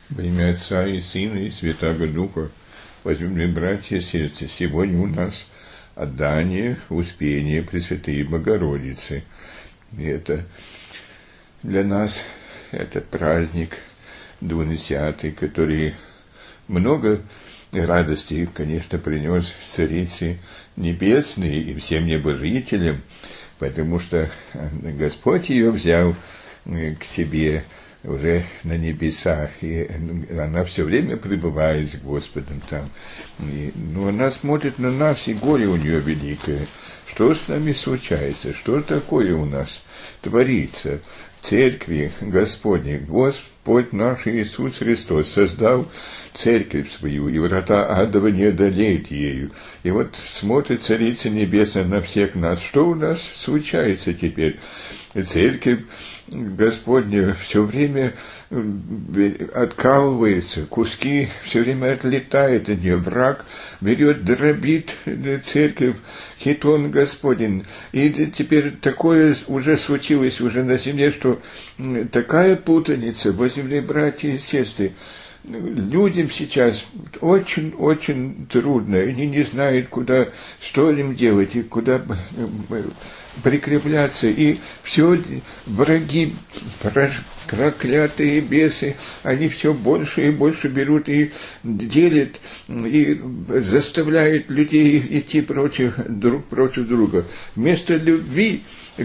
Во имя Отца и Сына и Святаго Духа, возлюбленные братья и сестры, сегодня у нас отдание, успение Пресвятой Богородицы. И это для нас это праздник двунадесятый, который много радости, конечно, принес Царице Небесной и всем небожителям, потому что Господь ее взял к себе уже на небеса, и она все время пребывает с Господом там. Но она смотрит на нас, и горе у нее великое. Что с нами случается? Что такое у нас творится? В церкви Господней Господь наш Иисус Христос создал церковь свою, и врата адова не одолеет ею. И вот смотрит Царица Небесная на всех нас. Что у нас случается теперь? Церковь Господня все время откалывается, куски все время отлетают от нее, враг берет, дробит церковь, хитон Господень. И теперь такое уже случилось уже на земле, что такая путаница, возлюбленные братья и сестры, людям сейчас очень-очень трудно, они не знают, куда, что им делать, и куда прикрепляться, и все враги, проклятые бесы, они все больше и больше берут и делят, и заставляют людей идти друг против друга. Вместо любви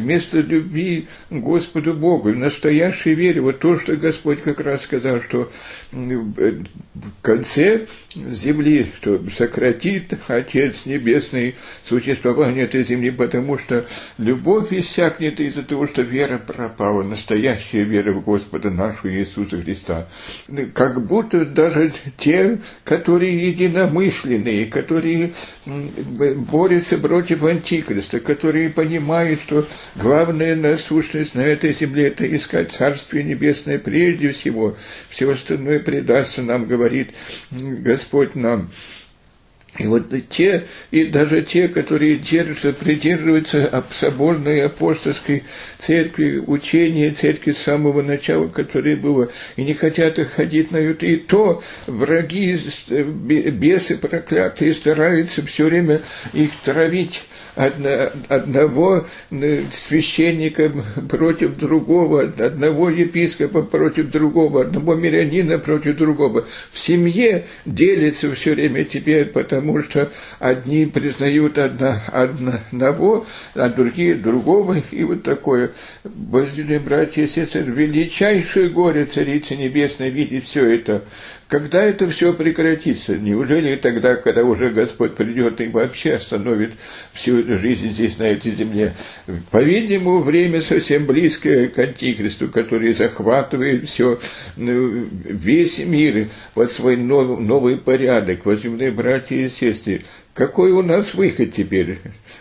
Господу Богу, настоящей вере, вот то, что Господь как раз сказал, что в конце земли, что сократит Отец Небесный существование этой земли, потому что любовь иссякнет из-за того, что вера пропала, настоящая вера в Господа нашего Иисуса Христа. Как будто даже те, которые единомышленные, которые борются против Антихриста, которые понимают, что главная насущность на этой земле – это искать Царствие Небесное прежде всего. Все остальное предастся нам, говорит Господь нам. И вот даже те, которые придерживаются соборной апостольской церкви, учения церкви с самого начала, которое было, и не хотят их ходить на это, и то враги, бесы проклятые, стараются все время их травить. Одного священника против другого, одного епископа против другого, одного мирянина против другого. В семье делится все время теперь, потому что одни признают одного, а другие другого, и вот такое. Возлюбленные братья и сестры, величайшее горе Царицы Небесной видеть все это. Когда это все прекратится? Неужели тогда, когда уже Господь придет и вообще остановит всю жизнь здесь, на этой земле? По-видимому, время совсем близкое к Антихристу, который захватывает все, весь мир под свой новый порядок. Возлюбленные братья и сестры, какой у нас выход теперь?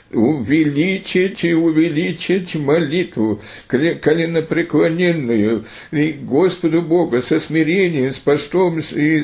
Увеличить молитву коленопреклоненную и Господу Богу со смирением, с постом и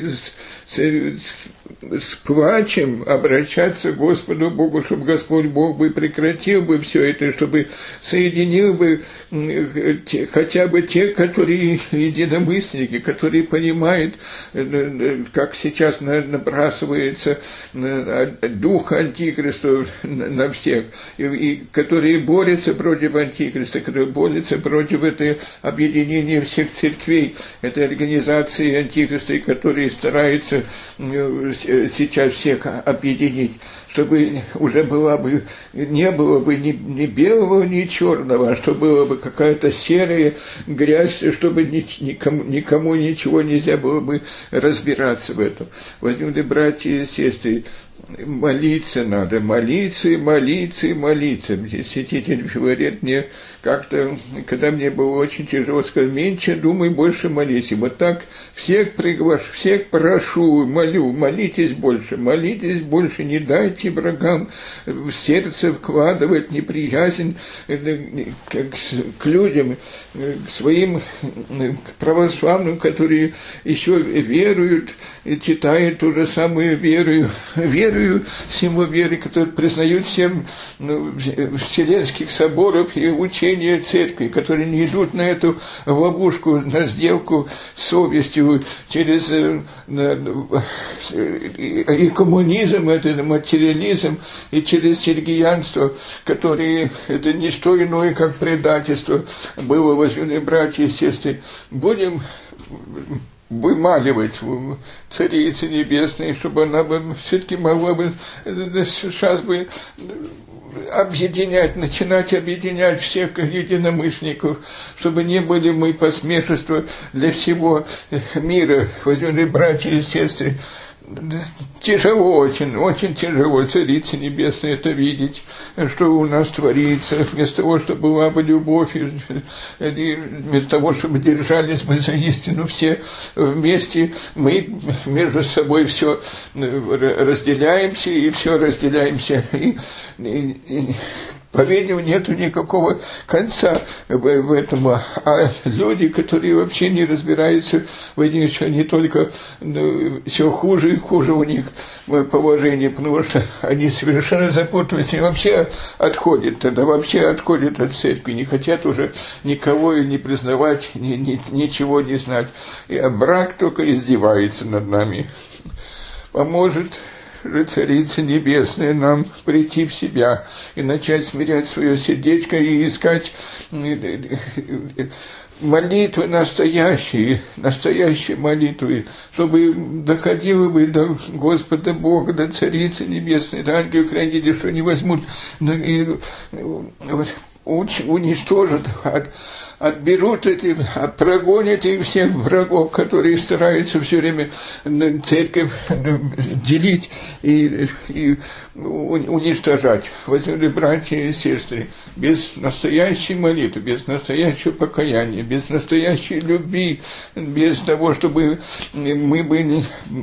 с плачем обращаться к Господу Богу, чтобы Господь Бог бы прекратил бы все это, чтобы соединил бы хотя бы те, которые единомышленники, которые понимают, как сейчас набрасывается дух Антихриста на всех, и которые борются против Антихриста, которые борются против этого объединения всех церквей, этой организации Антихриста, которые стараются сейчас всех объединить, чтобы уже не было бы ни белого, ни черного, а чтобы была бы какая-то серая грязь, чтобы никому ничего нельзя было бы разбираться в этом. Возьмите, братья и сестры, молиться надо, молиться. Святитель говорит мне как-то, когда мне было очень тяжело, сказал: меньше думай, больше молись. И вот так всех прошу, молю, молитесь больше, не дайте врагам в сердце вкладывать неприязнь к людям, к своим православным, которые еще веруют, читают ту же самую веру верою, с его верой, которые признают 7 вселенских соборов и учения церкви, которые не идут на эту ловушку, на сделку с совестью через и коммунизм, это материализм, и через сергиянство, которые это не что иное, как предательство было, возлюбленные братья и сестры. Будем вымаливать Царицы Небесной, чтобы она бы все-таки могла бы сейчас бы начинать объединять всех единомышленников, чтобы не были мы посмешества для всего мира, возлюбленные братья и сестры. Тяжело очень, очень тяжело, Царица Небесная, это видеть, что у нас творится, вместо того, чтобы была бы любовь, и вместо того, чтобы держались мы за истину все вместе, мы между собой все разделяемся, и все разделяемся, и по-видимому, нету никакого конца в этом. А люди, которые вообще не разбираются в этих, они только все хуже и хуже у них положение, потому что они совершенно запутываются и вообще отходят, тогда вообще отходят от церкви, не хотят уже никого не признавать, ничего не знать. И брак только издевается над нами. Поможет же Царица Небесная нам прийти в себя и начать смирять свое сердечко и искать молитвы настоящие молитвы, чтобы доходило бы до Господа Бога, до Царицы Небесной, до ангелов-хранителей, что не возьмут и уничтожат, отберут прогонят их всех врагов, которые стараются все время церковь делить и уничтожать. Возлюбленные братья и сестры, без настоящей молитвы, без настоящего покаяния, без настоящей любви, без того, чтобы мы бы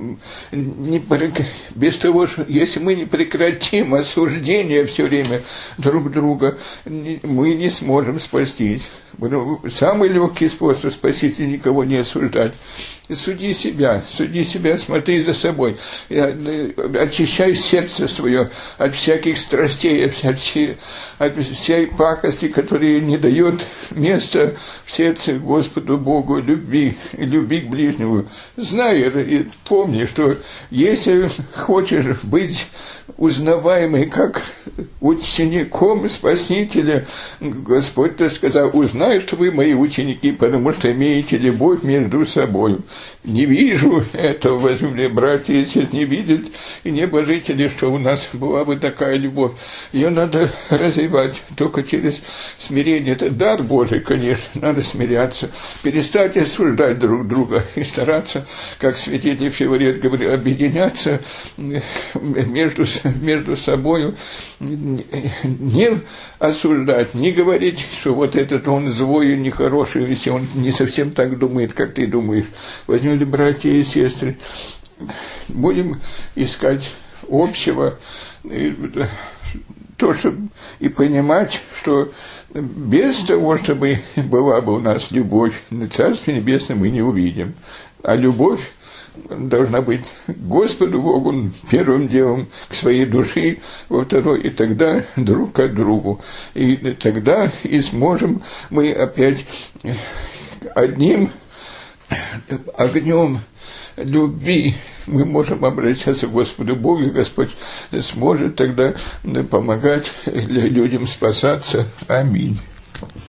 без того, что если мы не прекратим осуждение все время друг друга, мы не сможем спастись. Самый легкий способ спастись — никого не осуждать. Суди себя, смотри за собой, очищай сердце свое от всяких страстей, от всей пакости, которая не дает места в сердце Господу Богу любви к ближнему. Знай и помни, что если хочешь быть узнаваемый как учеником Спасителя, Господь-то сказал: узнай, что вы мои ученики, потому что имеете любовь между собой. Не вижу этого, возлюбленные братья и сестры, не видят и небожители, что у нас была бы такая любовь. Ее надо развивать только через смирение. Это дар Божий, конечно, надо смиряться, перестать осуждать друг друга и стараться, как святитель Филарет говорил, объединяться между собой, не осуждать, не говорить, что вот этот он злой и нехороший, если он не совсем так думает, как ты думаешь. Возьмем, братья и сестры, будем искать общего, то, чтобы и понимать, что без того, чтобы была бы у нас любовь, на Царствие Небесное мы не увидим. А любовь должна быть к Господу Богу первым делом, к своей душе, во второй, и тогда друг к другу. И тогда и сможем мы опять одним огнем любви мы можем обращаться к Господу Богу, и Господь сможет тогда помогать людям спасаться. Аминь.